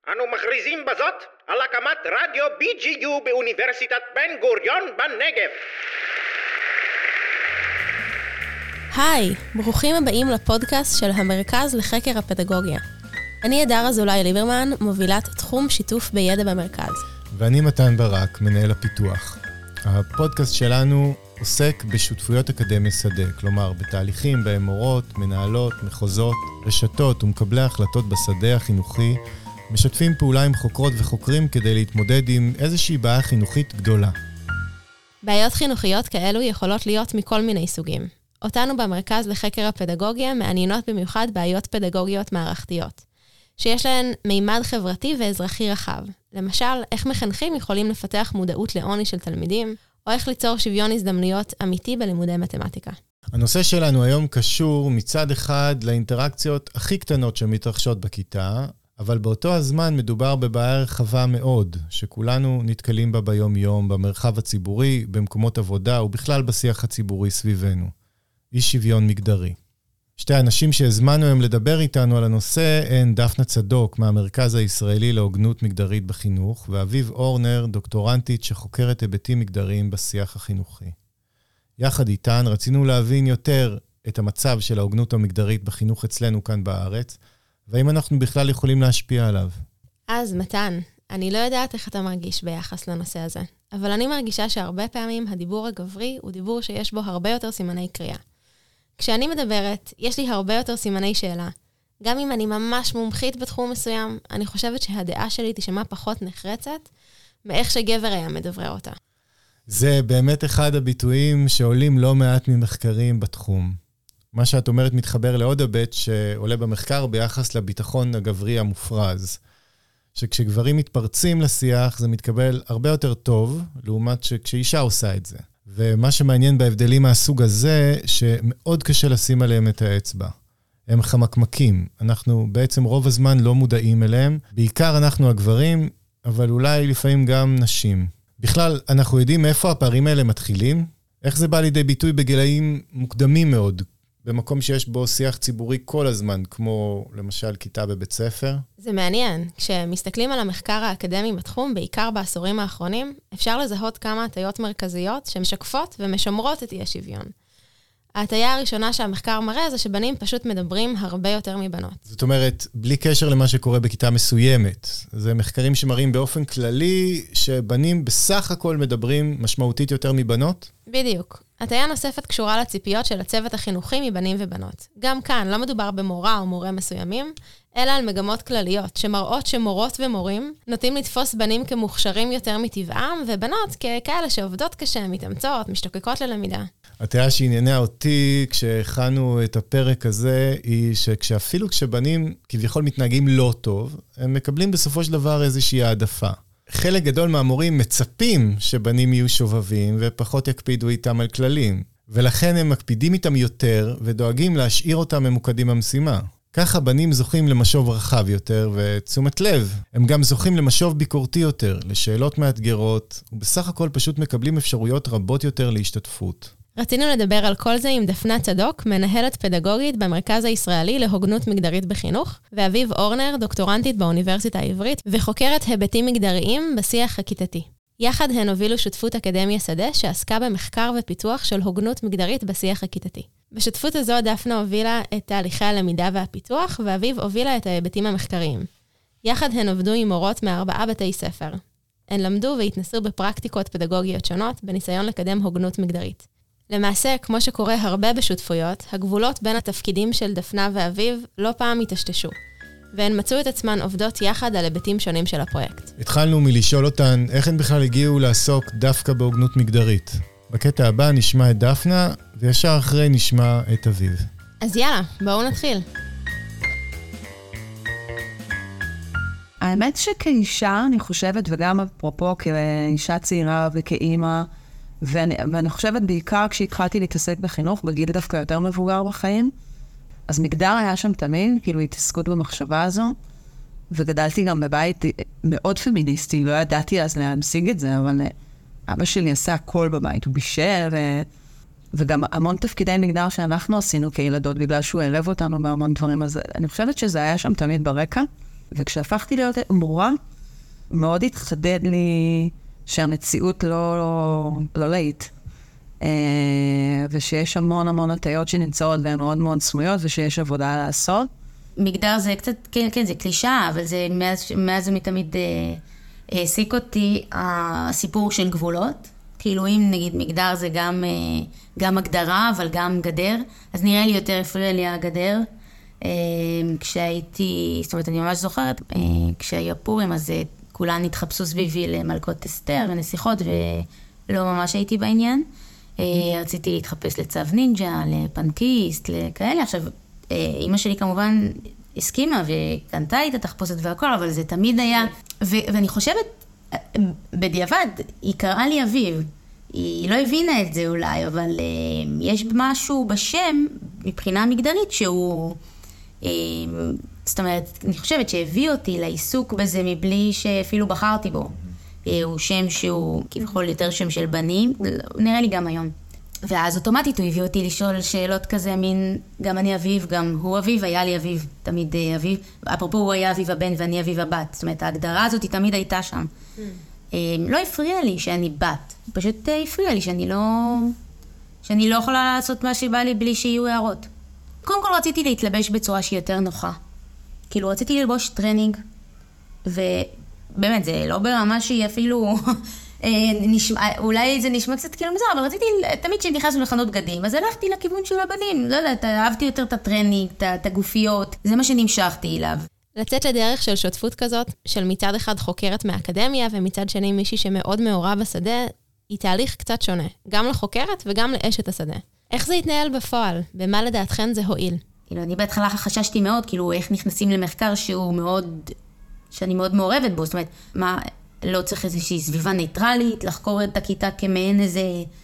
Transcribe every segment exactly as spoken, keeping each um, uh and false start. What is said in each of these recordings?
אנו מכריזים בזאת על הקמת רדיו בי ג'י יו באוניברסיטת בן גוריון בנגב. היי, ברוכים הבאים לפודקאסט של המרכז לחקר הפדגוגיה. אני הדר אזולאי ליברמן, מובילת תחום שיתוף בידע במרכז. ואני מתן ברק, מנהל הפיתוח. הפודקאסט שלנו עוסק בשותפויות אקדמיה שדה, כלומר בתהליכים בהם מורות, מנהלות, מחוזות, רשתות ומקבלי החלטות בשדה החינוכי, משתפים פעולה עם חוקרות וחוקרים כדי להתמודד עם איזושהי בעיה חינוכית גדולה. בעיות חינוכיות כאלו יכולות להיות מכל מיני סוגים. אותנו במרכז לחקר הפדגוגיה מעניינות במיוחד בעיות פדגוגיות מערכתיות, שיש להן מימד חברתי ואזרחי רחב. למשל, איך מחנכים יכולים לפתח מודעות לעוני של תלמידים, או איך ליצור שוויון הזדמנויות אמיתי בלימודי מתמטיקה. הנושא שלנו היום קשור מצד אחד לאינטראקציות הכי קטנות שמתרחשות בכיתה, אבל באותו הזמן מדובר בבעיה רחבה מאוד, שכולנו נתקלים בה ביום יום, במרחב הציבורי, במקומות עבודה ובכלל בשיח הציבורי סביבנו. אי שוויון מגדרי. שתי האנשים שהזמנו הם לדבר איתנו על הנושא הן דפנה צדוק מהמרכז הישראלי להוגנות מגדרית בחינוך, ואביב אורנר, דוקטורנטית שחוקרת היבטים מגדריים בשיח החינוכי. יחד איתן רצינו להבין יותר את המצב של ההוגנות המגדרית בחינוך אצלנו כאן בארץ, והאם אנחנו בכלל יכולים להשפיע עליו. אז מתן, אני לא יודעת איך אתה מרגיש ביחס לנושא הזה, אבל אני מרגישה שהרבה פעמים הדיבור הגברי הוא דיבור שיש בו הרבה יותר סימני קריאה. כשאני מדברת, יש לי הרבה יותר סימני שאלה. גם אם אני ממש מומחית בתחום מסוים, אני חושבת שהדעה שלי תשמע פחות נחרצת, מאיך שגבר היה מדבר אותה. זה באמת אחד הביטויים שעולים לא מעט ממחקרים בתחום. מה שאת אומרת מתחבר לעוד היבט שעולה במחקר ביחס לביטחון הגברי המופרז. שכשגברים מתפרצים לשיח זה מתקבל הרבה יותר טוב, לעומת שכשאישה עושה את זה. ומה שמעניין בהבדלים מהסוג הזה, שמאוד קשה לשים עליהם את האצבע. הם חמקמקים. אנחנו בעצם רוב הזמן לא מודעים אליהם. בעיקר אנחנו הגברים, אבל אולי לפעמים גם נשים. בכלל, אנחנו יודעים מאיפה הפערים האלה מתחילים? איך זה בא לידי ביטוי בגילאים מוקדמים מאוד, במקום שיש בו שיח ציבורי כל הזמן, כמו למשל כיתה בבית ספר? זה מעניין. כשמסתכלים על המחקר האקדמי בתחום, בעיקר בעשורים האחרונים, אפשר לזהות כמה הטיות מרכזיות שמשקפות ומשמרות את אי השוויון. ההטיה הראשונה שהמחקר מראה זה שבנים פשוט מדברים הרבה יותר מבנות. זאת אומרת, בלי קשר למה שקורה בכיתה מסוימת. זה מחקרים שמראים באופן כללי שבנים בסך הכל מדברים משמעותית יותר מבנות? בדיוק. הטיה נוספת קשורה לציפיות של הצוות החינוכי מבנים ובנות. גם כאן לא מדובר במורה או מורה מסוימים, אלא על מגמות כלליות, שמראות שמורות ומורים נוטים לתפוס בנים כמוכשרים יותר מטבעם, ובנות ככאלה שעובדות קשה, מתאמצות, משתוקקות ללמידה. הטיה שעניינה אותי כשהכנו את הפרק הזה, היא שכשאפילו כשבנים כביכול מתנהגים לא טוב, הם מקבלים בסופו של דבר איזושהי העדפה. חלק גדול מהמורים מצפים שבנים יהיו שובבים ופחות יקפידו איתם על כללים, ולכן הם מקפידים איתם יותר ודואגים להשאיר אותם ממוקדים במשימה. ככה בנים זוכים למשוב רחב יותר ותשומת לב. הם גם זוכים למשוב ביקורתי יותר, לשאלות מאתגרות, ובסך הכל פשוט מקבלים אפשרויות רבות יותר להשתתפות. רצינו לדבר על כל זה עם דפנה צדוק, מנהלת פדגוגית במרכז הישראלי להוגנות מגדרית בחינוך, ואביב אורנר, דוקטורנטית באוניברסיטה העברית, וחוקרת היבטים מגדריים בשיח הכיתתי. יחד הן הובילו שותפות אקדמיה שדה שעסקה במחקר ופיתוח של הוגנות מגדרית בשיח הכיתתי. בשותפות הזו דפנה הובילה את תהליכי הלמידה והפיתוח, ואביב הובילה את ההיבטים המחקריים. יחד הן עבדו עם מורות מארבעה בתי ספר. הן למדו והתנסו בפרקטיקות פדגוגיות שונות בניסיון לקדם הוגנות מגדרית. למעשה, כמו שקורה הרבה בשותפויות, הגבולות בין התפקידים של דפנה ואביב לא פעם התשתשו, והן מצאו את עצמן עובדות יחד על היבטים שונים של הפרויקט. התחלנו מלשאול אותן איך הן בכלל הגיעו לעסוק דווקא בהוגנות מגדרית. בקטע הבא נשמע את דפנה, וישר אחרי נשמע את אביב. אז יאללה, בואו נתחיל. האמת שכאישה, אני חושבת, וגם אפרופו כאישה צעירה וכאימא, ואני, ואני חושבת בעיקר כשהתחלתי להתעסק בחינוך, בגיל דווקא יותר מבוגר בחיים, אז מגדר היה שם תמיד, כאילו התעסקות במחשבה הזו, וגדלתי גם בבית מאוד פמיניסטי, לא ידעתי אז להמשיג את זה, אבל אבא שלי עשה הכל בבית, הוא בישל, ו... וגם המון תפקידי מגדר שאנחנו עשינו כילדות, בגלל שהוא ערב אותנו בהמון דברים, אז אני חושבת שזה היה שם תמיד ברקע, וכשהפכתי להיות מורה, מאוד התחדד לי שהמציאות לא, לא, לא להיט. ושיש המון המון הטיות שנמצאות והן מאוד מאוד סמויות, ושיש עבודה לעשות. מגדר זה קצת, כן, כן, זה קלישה, אבל זה מאז, מאז זה מתמיד העסיק אותי הסיפור של גבולות. כאילו אם נגיד מגדר זה גם, גם הגדרה, אבל גם גדר, אז נראה לי יותר הפריע לי הגדר. כשהייתי, זאת אומרת, אני ממש זוכרת, כשהיה פורים, אז כולן התחפשו סביבי למלכות אסתר ונסיכות, ולא ממש הייתי בעניין. רציתי להתחפש לצו נינג'ה, לפנקיסט, לכאלה. עכשיו, אמא שלי כמובן הסכימה וקנתה את התחפושת והכל, אבל זה תמיד היה, ו- ואני חושבת, בדיעבד, היא קראה לי אביב. היא לא הבינה את זה אולי, אבל uh, יש משהו בשם, מבחינה מגדרית, שהוא, uh, זאת אומרת, אני חושבת שהביא אותי לעיסוק בזה מבלי שאפילו בחרתי בו. Uh, הוא שם שהוא כביכול יותר שם של בנים, נראה לי גם היום. ואז אוטומטית הוא הביא אותי לשאול שאלות כזה, מין, גם אני אביב, גם הוא אביב, היה לי אביב, תמיד uh, אביב. אפרופו הוא היה אביב הבן ואני אביב הבת. זאת אומרת, ההגדרה הזאת היא תמיד הייתה שם. Mm. Uh, לא הפריע לי שאני בת. פשוט הפריע לי שאני לא, שאני לא יכולה לעשות מה שבא לי בלי שיהיו הערות. קודם כל רציתי להתלבש בצורה שהיא יותר נוחה. כאילו רציתי ללבוש טרנינג, ובאמת זה לא ברמה שהיא אפילו, נשמע, אולי זה נשמע קצת כאילו מזר, אבל רציתי, תמיד כשנכנסנו לחנות בגדים, אז הלכתי לכיוון של הבנים, לא יודעת, אהבתי יותר את הטרנינג, את הגופיות, זה מה שנמשכתי אליו. לצאת לדרך של שותפות כזאת, של מצד אחד חוקרת מהאקדמיה, ומצד שני מישהי שמאוד מעורב בשדה, היא תהליך קצת שונה, גם לחוקרת וגם לאשת השדה. איך זה יתנהל בפועל? במה לדעתכן זה הועיל? כאילו, אני בהתחלה חששתי מאוד, כאילו, איך נכנסים למחקר שהוא מאוד, שאני מאוד מעורבת בו, זאת אומרת, מה, לא צריך איזושהי סביבה ניטרלית, לחקור את הכיתה כמעין איזה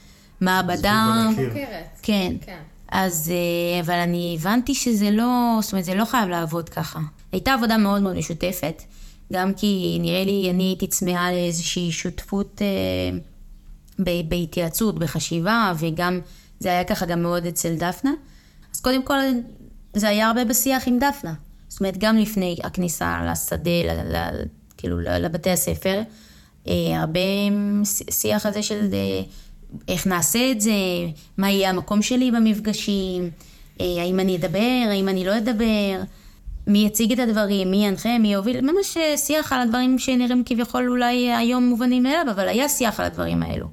מעבדה. חוקרת. כן. כן. אז, אבל אני הבנתי שזה לא, זאת אומרת, זה לא חייב לעבוד ככה. הייתה עבודה מאוד מאוד משותפת, גם כי נראה לי, אני הייתי צמאה לאיזושהי שותפות אה, בהתייעצות, בחשיבה, וגם זה היה ככה גם מאוד אצל דפנה. אז קודם כל, זה היה הרבה בשיח עם דפנה. זאת אומרת, גם לפני הכניסה לשדה, ל, ל, כאילו לבתי הספר, אה, הרבה שיח הזה של אה, איך נעשה את זה, מה יהיה המקום שלי במפגשים, אה, האם אני אדבר, האם אני לא אדבר, מי יציג את הדברים, מי ינחה, מי יוביל, ממש שיח על הדברים שנראים כביכול אולי היום מובנים מאליו, אבל היה שיח על הדברים האלו.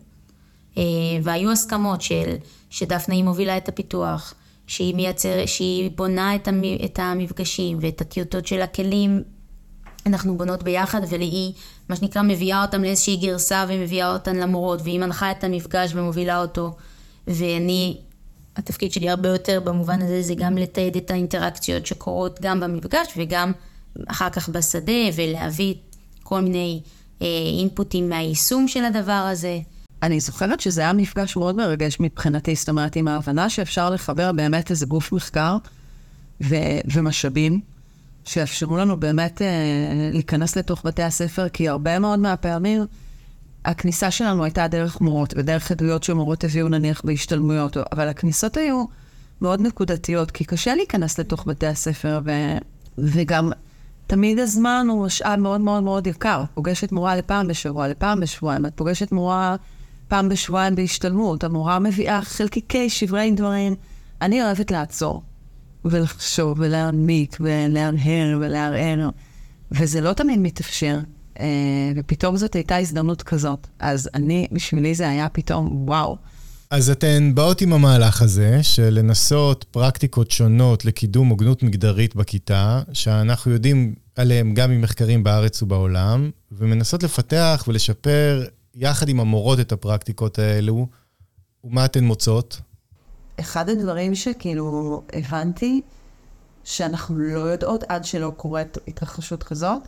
והיו הסכמות של, שדפנה היא מובילה את הפיתוח, שהיא מייצר, שהיא בונה את המפגשים ואת הטיוטות של הכלים, אנחנו בונות ביחד, והיא, מה שנקרא, מביאה אותם לאיזושהי גרסה ומביאה אותן למורות, והיא מנחה את המפגש ומובילה אותו, ואני, התפקיד שלי הרבה יותר במובן הזה, זה גם לתעד את האינטראקציות שקורות גם במפגש, וגם אחר כך בשדה, ולהביא כל מיני אה, אינפוטים מהיישום של הדבר הזה. אני זוכרת שזה היה מפגש מאוד מרגש מבחינתי, זאת אומרת, עם ההבנה שאפשר לחבר באמת איזה גוף מחקר ו- ומשאבים, שאפשרו לנו באמת אה, להיכנס לתוך בתי הספר, כי הרבה מאוד מהפעמים, הכניסה שלנו הייתה דרך מורות, ודרך עדויות שמורות הביאו נניח בהשתלמויות, אבל הכניסות היו מאוד נקודתיות, כי קשה להיכנס לתוך בתי הספר, ו- וגם תמיד הזמן הוא משאב מאוד מאוד מאוד יקר. פוגשת מורה לפעם בשבוע, לפעם בשבועיים, את פוגשת מורה פעם בשבועיים בהשתלמות, המורה מביאה חלקיקי שברי דברים. אני אוהבת לעצור, ולחשוב, ולהעמיק, ולהרהר, ולהרער, וזה לא תמיד מתאפשר. ופתאום זאת הייתה הזדמנות כזאת. אז אני, בשבילי זה היה פתאום וואו. אז אתן באות עם המהלך הזה, של לנסות פרקטיקות שונות לקידום הוגנות מגדרית בכיתה, שאנחנו יודעים עליהם גם ממחקרים בארץ ובעולם, ומנסות לפתח ולשפר יחד עם המורות את הפרקטיקות האלו, ומה אתן מוצאות? אחד הדברים שכאילו הבנתי, שאנחנו לא יודעות עד שלא קורית התרחשות כזאת,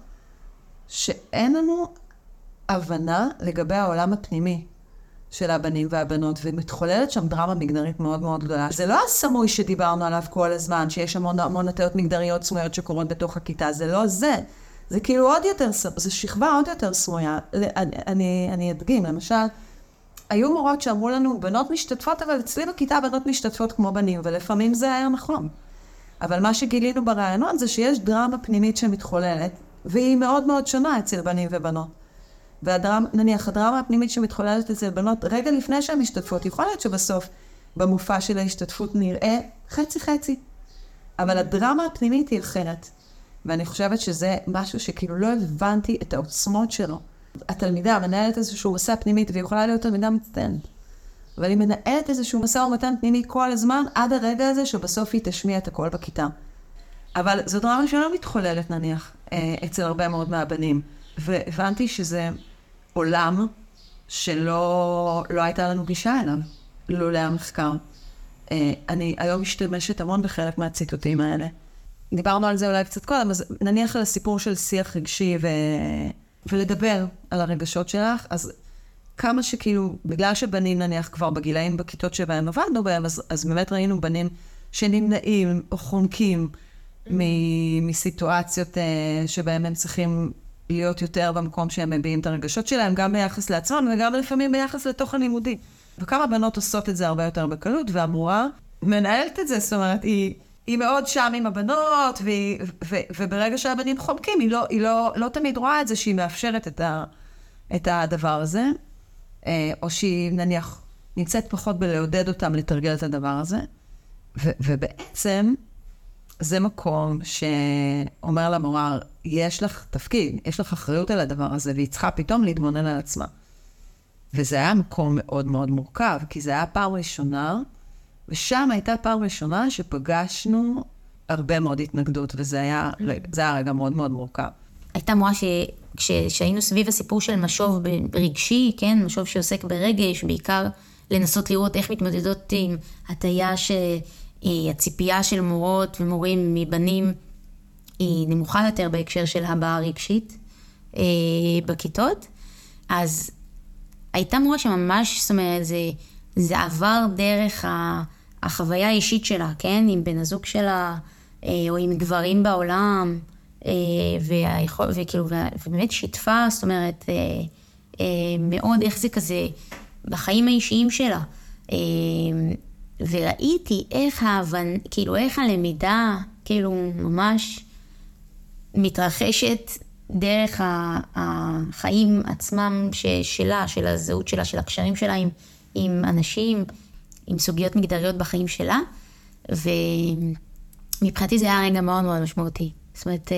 שאין לנו הבנה לגבי העולם הפנימי של הבנים והבנות, ומתחוללת שם דרמה מגדרית מאוד מאוד גדולה. זה לא הסמוי שדיברנו עליו כל הזמן, שיש המון המון הטיות מגדריות סמויות שקורות בתוך הכיתה, זה לא זה. זה כאילו עוד יותר, זה שכבה עוד יותר סמויה. אני, אני, אני אדגים, למשל, היו מורות שאמרו לנו, בנות משתתפות, אבל אצלי בכיתה בנות משתתפות כמו בנים, ולפעמים זה היה נכון. אבל מה שגילינו ברעיונות זה שיש דרמה פנימית שמתחוללת, והיא מאוד מאוד שונה אצל בנים ובנות. והדרמה, נניח, הדרמה הפנימית שמתחוללת אצל בנות, רגע לפני שהן משתתפות, יכול להיות שבסוף במופע של ההשתתפות נראה חצי חצי. אבל הדרמה הפנימית היא אחרת. ואני חושבת שזה משהו שכאילו לא הבנתי את העוצמות שלו. התלמידה מנהלת איזשהו מסע פנימית, והיא יכולה להיות תלמידה מצטיינת. אבל היא מנהלת איזשהו מסע ומתן פנימי כל הזמן, עד הרגע הזה שבסוף היא תשמיע את הכל בכיתה. אבל זו דרמה שלא מתחוללת נניח, אצל הרבה מאוד מהבנים. והבנתי שזה עולם שלא לא הייתה לנו גישה אליו, לולא המחקר. אני היום משתמשת המון בחלק מהציטוטים האלה. דיברנו על זה אולי קצת קודם, אז נניח על הסיפור של שיח רגשי ו... ולדבר על הרגשות שלך, אז כמה שכאילו, בגלל שבנים נניח כבר בגילאים בכיתות שבהם עבדנו בהם, אז, אז באמת ראינו בנים שנמנעים או חונקים מ- מסיטואציות uh, שבהם הם צריכים להיות יותר במקום שהם מביעים את הרגשות שלהם, גם ביחס לעצמם וגם לפעמים ביחס לתוך הלימודי. וכמה בנות עושות את זה הרבה יותר בקלות, והמורה מנהלת את זה, זאת אומרת, היא, היא מאוד שם עם הבנות, ו, ו, וברגע שהבנים חומקים, היא, לא, היא לא, לא תמיד רואה את זה שהיא מאפשרת את, ה, את הדבר הזה, או שהיא נניח נמצאת פחות בלעודד אותם לתרגל את הדבר הזה, ו, ובעצם זה מקום שאומר למורה, יש לך תפקיד, יש לך אחריות על הדבר הזה, והיא צריכה פתאום להתבונן על עצמה. וזה היה מקום מאוד מאוד מורכב, כי זה היה פעם ראשונה, ושם הייתה פעם ראשונה שפגשנו הרבה מאוד התנגדות, וזה היה, זה היה רגע מאוד מאוד מורכב. הייתה מורה שכשהיינו סביב הסיפור של משוב רגשי, כן, משוב שעוסק ברגש, בעיקר לנסות לראות איך מתמודדות עם הטיה שהציפייה של מורות ומורים מבנים היא נמוכה יותר בהקשר של הבעה רגשית בכיתות, אז הייתה מורה שממש, זאת אומרת, זה, זה עבר דרך החוויה האישית שלה, כן? עם בן הזוג שלה, או עם גברים בעולם, והיכול, וכאילו, ובאמת שיתפה, זאת אומרת, מאוד איך זה כזה, בחיים האישיים שלה. וראיתי איך ההבנ... כאילו, איך הלמידה, כאילו, ממש מתרחשת דרך החיים עצמם שלה, של הזהות שלה, של הקשרים שלה עם, עם אנשים, עם סוגיות מגדריות בחיים שלה, ומבחינתי זה היה רגע מאוד מאוד משמעותי. זאת אומרת,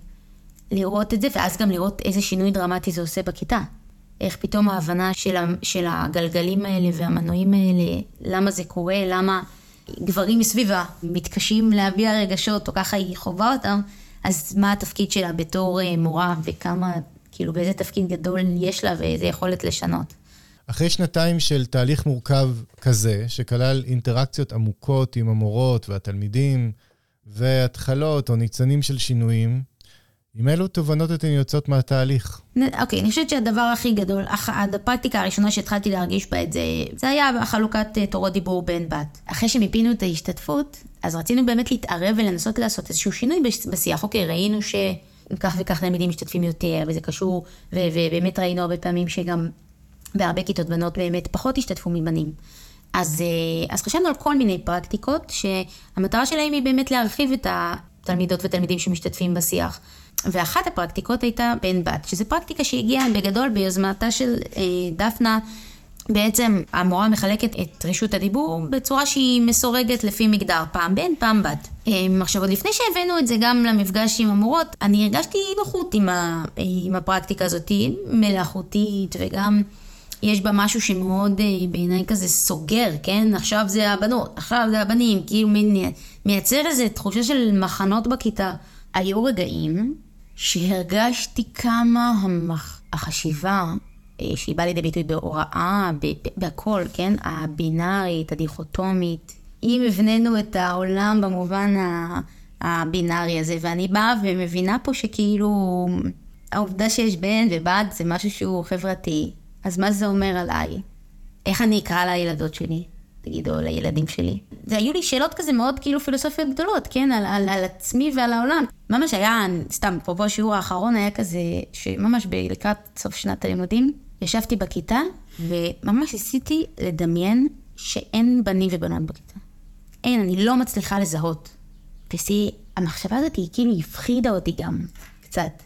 לראות את זה, ואז גם לראות איזה שינוי דרמטי זה עושה בכיתה. איך פתאום ההבנה של, של הגלגלים האלה והמנועים האלה, למה זה קורה, למה גברים מסביבה מתקשים להביע רגשות, או ככה היא חובה אותם, אז מה התפקיד שלה בתור מורה, וכמה, כאילו, באיזה תפקיד גדול יש לה, ואיזה יכולת לשנות. אחרי שנתיים של תהליך מורכב כזה, שכלל אינטראקציות עמוקות עם המורות והתלמידים, והתחלות או ניצנים של שינויים, עם אלו תובנות אתן יוצאות מהתהליך? אוקיי, אני חושבת שהדבר הכי גדול, הפרקטיקה הראשונה שהתחלתי להרגיש בה את זה, זה היה חלוקת תורות דיבור בין בת. אחרי שמיפינו את ההשתתפות, אז רצינו באמת להתערב ולנסות לעשות איזשהו שינוי בשיח. אוקיי, ראינו שכך וכך תלמידים משתתפים יותר, וזה קשור, ובאמת ראינו הרבה פעמים שגם בהרבה כיתות בנות באמת פחות השתתפו מבנים. אז, אז חשבנו על כל מיני פרקטיקות, שהמטרה שלהם היא באמת להרחיב את התלמידות ותלמידים שמשתתפים בשיח. ואחת הפרקטיקות הייתה בן בת, שזו פרקטיקה שהגיעה בגדול ביוזמתה של אה, דפנה. בעצם המורה מחלקת את רשות הדיבור בצורה שהיא מסורגת לפי מגדר, פעם בן, פעם בת. אה, עכשיו, עוד לפני שהבאנו את זה גם למפגש עם המורות, אני הרגשתי נוחות עם, ה, עם הפרקטיקה הזאת, מלאכותית, וגם יש בה משהו שמאוד אה, בעיניי כזה סוגר, כן? עכשיו זה הבנות, עכשיו זה הבנים, כאילו מייצר איזו תחושה של מחנות בכיתה. היו רגעים שהרגשתי כמה המח... החשיבה שהיא באה לידי ביטוי בהוראה, בהכל, כן? הבינארית, הדיכוטומית. אם הבננו את העולם במובן הבינארי הזה, ואני באה ומבינה פה שכאילו העובדה שיש בן ובת זה משהו שהוא חברתי, אז מה זה אומר עליי? איך אני אקרא לילדות שלי? תגידו, לילדים שלי. זה היו לי שאלות כזה מאוד כאילו פילוסופיות גדולות, כן? על, על, על עצמי ועל העולם. ממש היה, סתם, פה בשיעור האחרון היה כזה, שממש לקראת סוף שנת הלימודים, ישבתי בכיתה, וממש ניסיתי לדמיין שאין בנים ובנות בכיתה. אין, אני לא מצליחה לזהות. וזה, המחשבה הזאת היא כאילו הפחידה אותי גם קצת.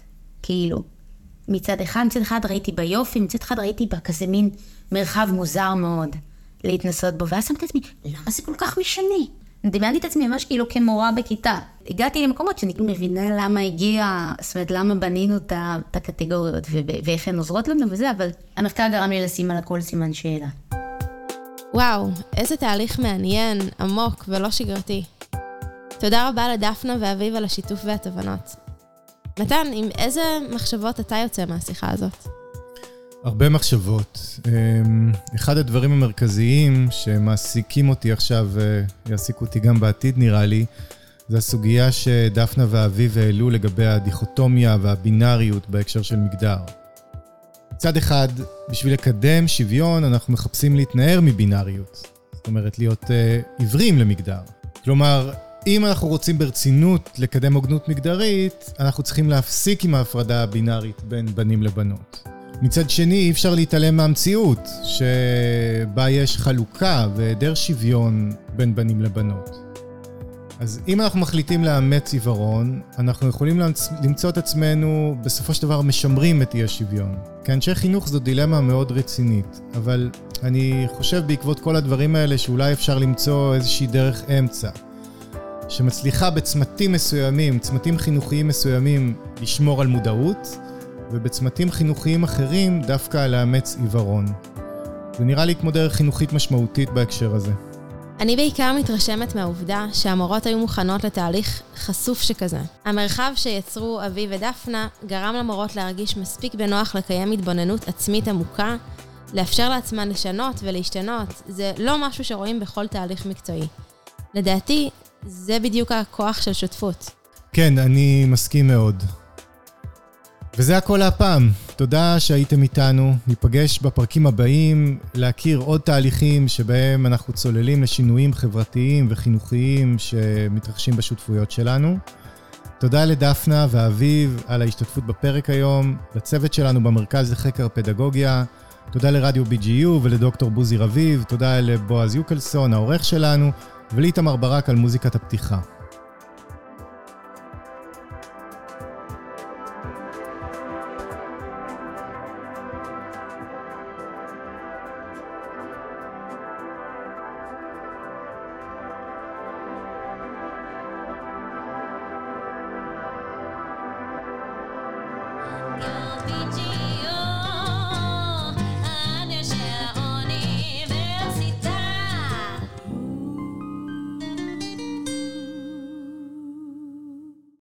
כאילו. מצד אחד, מצד אחד ראיתי ביופי, מצד אחד ראיתי בה כזה מין מרחב מוזר מאוד להתנסות בו, ואז שמתי את עצמי, למה זה כל כך משנה? דמיינתי את עצמי ממש כאילו כמורה בכיתה. הגעתי למקומות שאני כאילו מבינה למה הגיע, זאת אומרת, למה בנינו את הקטגוריות ואיך הן עוזרות לנו וזה, אבל המחקר גרם לי לשים על הכל סימן שאלה. וואו, איזה תהליך מעניין, עמוק ולא שגרתי. תודה רבה לדפנה ואביב על השיתוף והתובנות. מתן, עם איזה מחשבות אתה יוצא מהשיחה הזאת? הרבה מחשבות. אחד הדברים המרכזיים שמעסיקים אותי עכשיו, ויעסיקו אותי גם בעתיד נראה לי, זה הסוגיה שדפנה ואביב העלו לגבי הדיכוטומיה והבינאריות בהקשר של מגדר. מצד אחד, בשביל לקדם שוויון, אנחנו מחפשים להתנער מבינאריות. זאת אומרת, להיות uh, עיוורים למגדר. כלומר, אם אנחנו רוצים ברצינות לקדם הוגנות מגדרית, אנחנו צריכים להפסיק עם ההפרדה הבינארית בין בנים לבנות. מצד שני, אי אפשר להתעלם מהמציאות, שבה יש חלוקה והיעדר שוויון בין בנים לבנות. אז אם אנחנו מחליטים לאמץ עיוורון, אנחנו יכולים למצוא את עצמנו בסופו של דבר משמרים את אי השוויון. כאנשי חינוך זו דילמה מאוד רצינית, אבל אני חושב בעקבות כל הדברים האלה שאולי אפשר למצוא איזושהי דרך אמצע, שמצליחה בצמתים מסוימים, צמתים חינוכיים מסוימים, לשמור על מודעות, ובצמתים חינוכיים אחרים דווקא לאמץ עיוורון. זה נראה לי כמו דרך חינוכית משמעותית בהקשר הזה. אני בעיקר מתרשמת מהעובדה שהמורות היו מוכנות לתהליך חשוף שכזה. המרחב שיצרו אבי ודפנה גרם למורות להרגיש מספיק בנוח לקיים התבוננות עצמית עמוקה, לאפשר לעצמן לשנות ולהשתנות. זה לא משהו שרואים בכל תהליך מקצועי. לדעתי, זה בדיוק הכוח של שותפות. כן, אני מסכים מאוד. וזה הכל להפעם. תודה שהייתם איתנו. ניפגש בפרקים הבאים להכיר עוד תהליכים שבהם אנחנו צוללים לשינויים חברתיים וחינוכיים שמתרחשים בשותפויות שלנו. תודה לדפנה ואביב על ההשתתפות בפרק היום, לצוות שלנו במרכז לחקר פדגוגיה, תודה לרדיו בי ג'י יו ולדוקטור בוזי רביב, תודה לבועז יוקלסון, העורך שלנו, ולאיתמר ברק על מוזיקת הפתיחה. B G